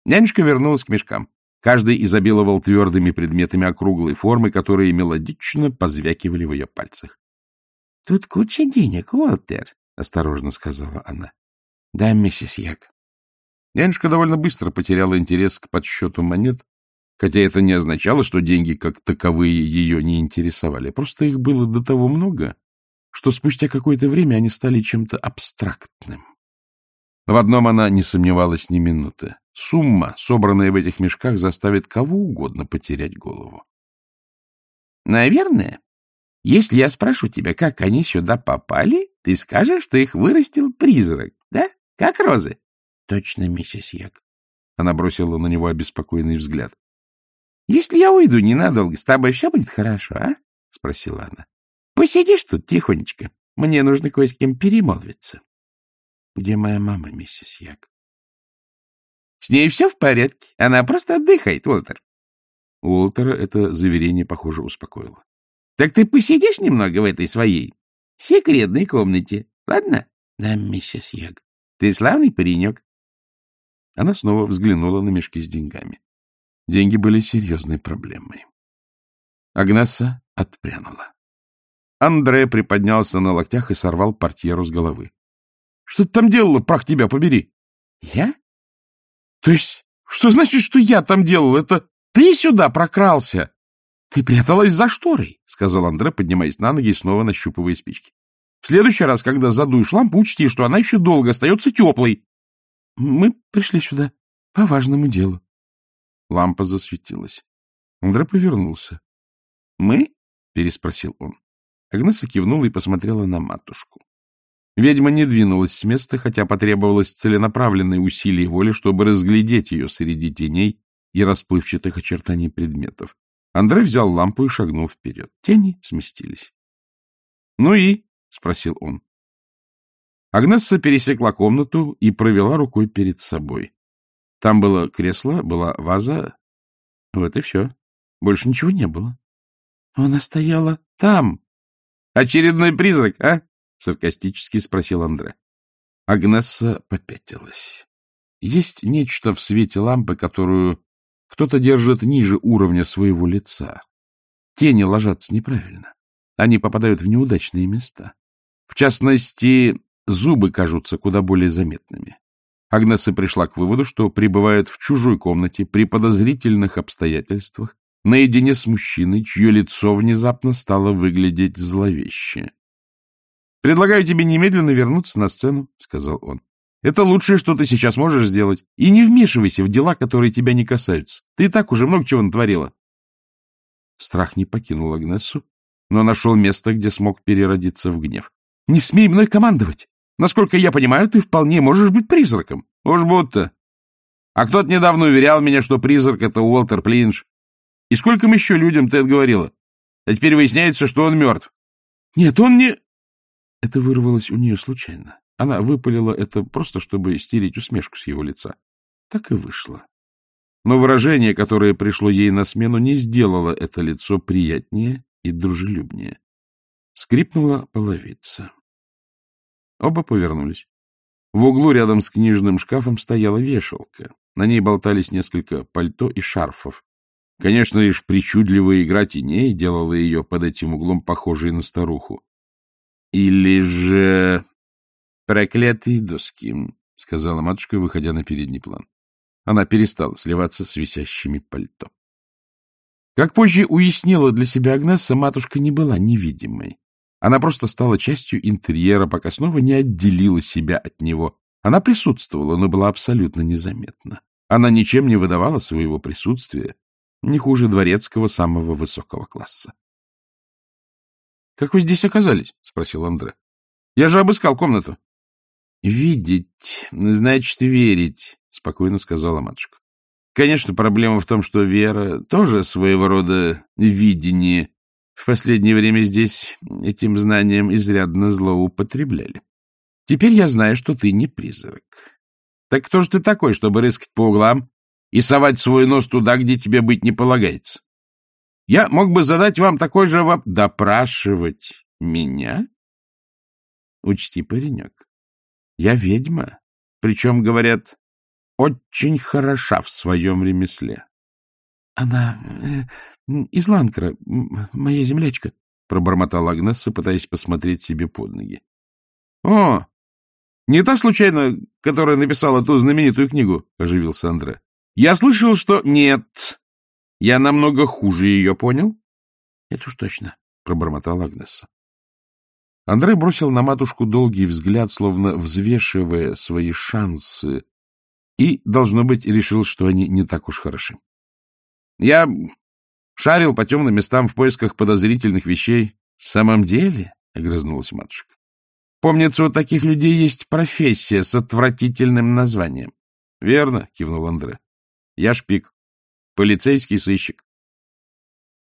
Нянюшка вернулась к мешкам. Каждый изобиловал твердыми предметами округлой формы, которые мелодично позвякивали в ее пальцах. — Тут куча денег, Уолтер, — осторожно сказала она. — Да, миссис Як. Нянюшка довольно быстро потеряла интерес к подсчету монет, хотя это не означало, что деньги как таковые ее не интересовали. Просто их было до того много, что спустя какое-то время они стали чем-то абстрактным. В одном она не сомневалась ни минуты. Сумма, собранная в этих мешках, заставит кого угодно потерять голову. — Наверное, если я спрошу тебя, как они сюда попали, ты скажешь, что их вырастил призрак, да? Как розы? — Точно, миссис Як. Она бросила на него обеспокоенный взгляд. — Если я уйду ненадолго, с тобой все будет хорошо, а? — спросила она. — Посидишь тут тихонечко. Мне нужно кое с кем перемолвиться. — Где моя мама, миссис Як? — С ней все в порядке. Она просто отдыхает, Уолтер. Уолтера это заверение, похоже, успокоило. — Так ты посидишь немного в этой своей секретной комнате, ладно? — Да, миссис Яг. — Ты славный паренек. Она снова взглянула на мешки с деньгами. Деньги были серьезной проблемой. Агнесса отпрянула. Андре приподнялся на локтях и сорвал портьеру с головы. — Что ты там делала, прах тебя побери? — Я? — То есть, что значит, что я там делал? Это ты сюда прокрался? — Ты пряталась за шторой, — сказал Андре, поднимаясь на ноги и снова нащупывая спички. — В следующий раз, когда задуешь лампу, учти, что она еще долго остается теплой. — Мы пришли сюда по важному делу. Лампа засветилась. Андре повернулся. — Мы? — переспросил он. Агнесса кивнула и посмотрела на матушку. Ведьма не двинулась с места, хотя потребовалось целенаправленное усилие воли, чтобы разглядеть ее среди теней и расплывчатых очертаний предметов. Андре взял лампу и шагнул вперед. Тени сместились. — Ну и? — спросил он. Агнесса пересекла комнату и провела рукой перед собой. Там было кресло, была ваза. Вот и все. Больше ничего не было. — Она стояла там. — Очередной призрак, а? — саркастически спросил Андре. Агнесса попятилась. Есть нечто в свете лампы, которую кто-то держит ниже уровня своего лица. Тени ложатся неправильно. Они попадают в неудачные места. В частности, зубы кажутся куда более заметными. Агнесса пришла к выводу, что пребывает в чужой комнате при подозрительных обстоятельствах, наедине с мужчиной, чье лицо внезапно стало выглядеть зловеще. — Предлагаю тебе немедленно вернуться на сцену, — сказал он. — Это лучшее, что ты сейчас можешь сделать. И не вмешивайся в дела, которые тебя не касаются. Ты и так уже много чего натворила. Страх не покинул Агнессу, но нашел место, где смог переродиться в гнев. — Не смей мной командовать! Насколько я понимаю, ты вполне можешь быть призраком. Уж будто. А кто-то недавно уверял меня, что призрак — это Уолтер Плинш. И скольким еще людям ты это говорила? А теперь выясняется, что он мертв. — Нет, он не... Это вырвалось у нее случайно. Она выпалила это просто, чтобы стереть усмешку с его лица. Так и вышло. Но выражение, которое пришло ей на смену, не сделало это лицо приятнее и дружелюбнее. Скрипнула половица. Оба повернулись. В углу рядом с книжным шкафом стояла вешалка. На ней болтались несколько пальто и шарфов. Конечно, лишь причудливая игра теней делала ее под этим углом похожей на старуху. Или же... проклятые доски, — сказала матушка, выходя на передний план. Она перестала сливаться с висящими пальто. Как позже уяснила для себя Агнесса, матушка не была невидимой. Она просто стала частью интерьера, пока снова не отделила себя от него. Она присутствовала, но была абсолютно незаметна. Она ничем не выдавала своего присутствия, не хуже дворецкого самого высокого класса. — Как вы здесь оказались? — спросил Андре. — Я же обыскал комнату. — Видеть, значит, верить, — спокойно сказала матушка. — Конечно, проблема в том, что вера тоже своего рода видение. В последнее время здесь этим знанием изрядно злоупотребляли. Теперь я знаю, что ты не призрак. Так кто же ты такой, чтобы рыскать по углам и совать свой нос туда, где тебе быть не полагается? Я мог бы задать вам такой же вопрос. Допрашивать меня? Учти, паренек, я ведьма. Причем, говорят, очень хороша в своем ремесле. — Она из Ланкра, моя землячка, — пробормотала Агнесса, пытаясь посмотреть себе под ноги. — О, не та, случайно, которая написала ту знаменитую книгу, — оживился Андре. — Я слышал, что... — Нет, я намного хуже ее, понял? — Это уж точно, — пробормотала Агнесса. Андре бросил на матушку долгий взгляд, словно взвешивая свои шансы, и, должно быть, решил, что они не так уж хороши. Я шарил по темным местам в поисках подозрительных вещей. — В самом деле, — огрызнулась матушка, — помнится, у таких людей есть профессия с отвратительным названием. — Верно, — кивнул Андре. — Я шпик, полицейский сыщик.